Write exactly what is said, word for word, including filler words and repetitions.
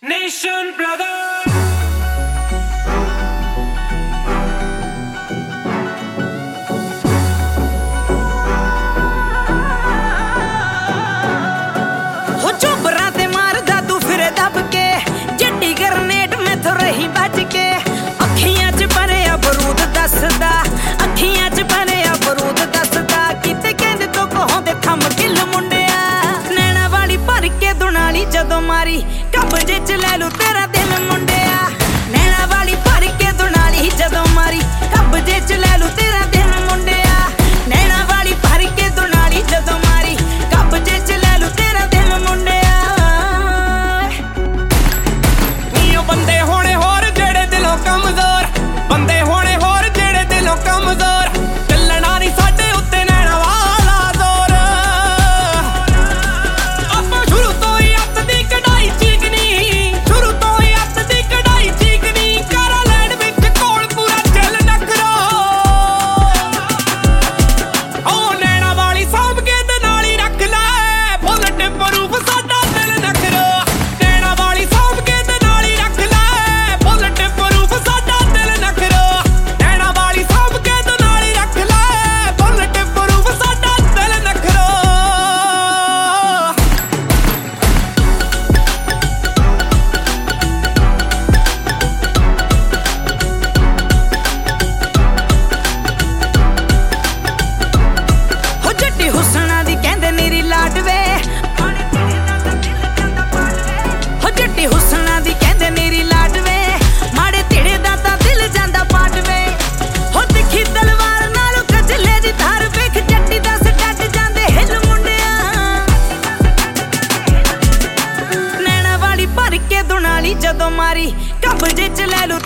Nation brother हो चोबरा ते मारदा तू फिर दब के जड्डी गरनेट में तो रही बच के अखियां च भरिया बरूद दसदा अखियां च भरिया बरूद दसदा किते कहंदे तो कहोंदे थम किल मुंडिया नैना वाली भर के दुनाली जदों मारी कब्जे च ले लू तेरा दिल मुंडिया नैना वाली भर के दुनाली जदों मारी कब्जे च ले लू तेरा दिल मुंडिया नैना वाली भर के दुनाली जदों मारी कब्जे च ले लू तेरा दिल मुंडिया नीओ बंदे होने होर जेड़े दिलों कमजोर बंदे होने होर जेड़े दिलों कमजोर चलना नहीं साडे उत्ते नैना वाला जोर ਆਪਾਂ ਸ਼ੁਰੂ ਤੋਂ ਹੀ ਅੱਤ ਦੀ ਕਢਾਈ ਚੀਕਨੀ ਸ਼ੁਰੂ ਤੋਂ ਹੀ ਅੱਤ ਦੀ ਕਢਾਈ ਚੀਕਨੀ ਕਾਰਾ ਲੈਣ ਵਿੱਚ ਕੋਲ ਪੂਰਾ ਚੱਲ ਨਖਰੋ ਉਹ ਨੈਣਾ ਵਾਲੀ ਸਾਂਭ ਕੇ ਤੇ ਨਾਲ ਹੀ ਰੱਖ ਲੈ ਬੁਲਟ ਪ੍ਰੂਫ ਸਾਡਾ ਦਿਲ ਨਖਰੋ ਨੈਣਾ ਵਾਲੀ ਸਾਂਭ ਕੇ ਤੇ ਨਾਲ ਹੀ ਰੱਖ ਲੈ ਬੁਲਟ ਪ੍ਰੂਫ ਸਾਡਾ ਦਿਲ ਨਖਰੋ ਨੈਣਾ ਵਾਲੀ ਸਾਂਭ ਕੇ ਤੇ ਨਾਲ ਹੀ ਰੱਖ ਲੈ ਬੁਲਟ ਪ੍ਰੂਫ ਸਾਡਾ ਦਿਲ ਨਖਰੋ हो जट्टी हुसना दी कहंदे नीरी लाडवे हो जट्टी हुसना दी कहंदे नीरी लाडवे माड़े तिड़े दा तां दिल जांदा पाटवे हो तिखी तलवार नालों कजले दी धार वेख जट्टी दा सटट जांदे हिल मुंडिया नैना वाली भर के दुनाली जदों मारी कब्जे च ले लू